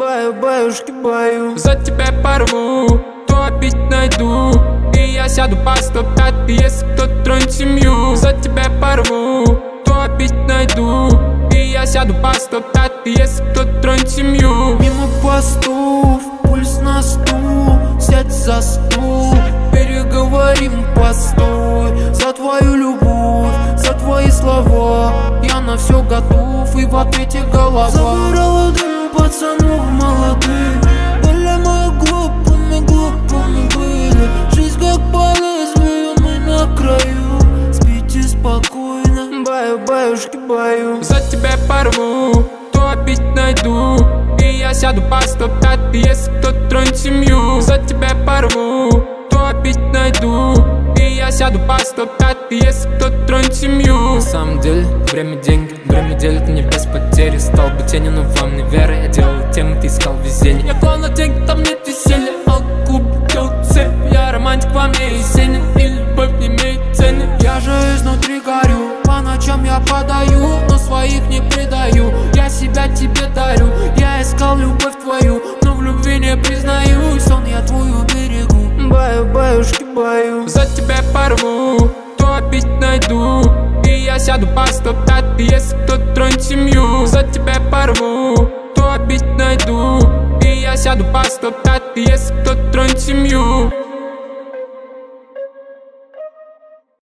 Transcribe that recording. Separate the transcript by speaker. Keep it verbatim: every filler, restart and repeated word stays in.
Speaker 1: Баю, баюшки, баю.
Speaker 2: За тебя порву, то опять найду. И я сяду по сто пятый, если кто тронет семью. За тебя порву, то опять найду. И я сяду по сто пятый, если кто тронет семью.
Speaker 1: Мимо постов, пульс на стул, сядь за стул, переговорим, постой. За твою любовь, за твои слова, я на все готов, и в ответе голова. Забирала дым пацанов молодых, были мы глупыми, глупыми были. Жизнь как по лезвию, мы на краю, спите спокойно. Баю, баюшки, баю.
Speaker 2: За тебя порву, то опять найду. И я сяду по сто пятый, если кто тронет семью. За тебя порву, то опять найду. И я сяду по сто пятый, если кто тронет семью.
Speaker 3: На самом деле, время деньги, время делит не без потери. Стал бы тенью, но вам не веры. Я делал тем, ты искал везение.
Speaker 2: Я клал на деньги, там нет веселья. Алкуб, делал цель. Я романтик, во мне есенин, и любовь не имеет цены.
Speaker 1: Я же изнутри горю, по ночам я подаю, но своих не предаю. Я себя тебе дарю, я искал любовь твою, но в любви не признаюсь. Сон я твой уберегу. Баю, баюшки, баю.
Speaker 2: За тебя порву, то опять найду. И я сяду по сто пятый, если кто тронет семью. За тебя порву, то опять найду. И я сяду по сто пятый, если кто тронет семью.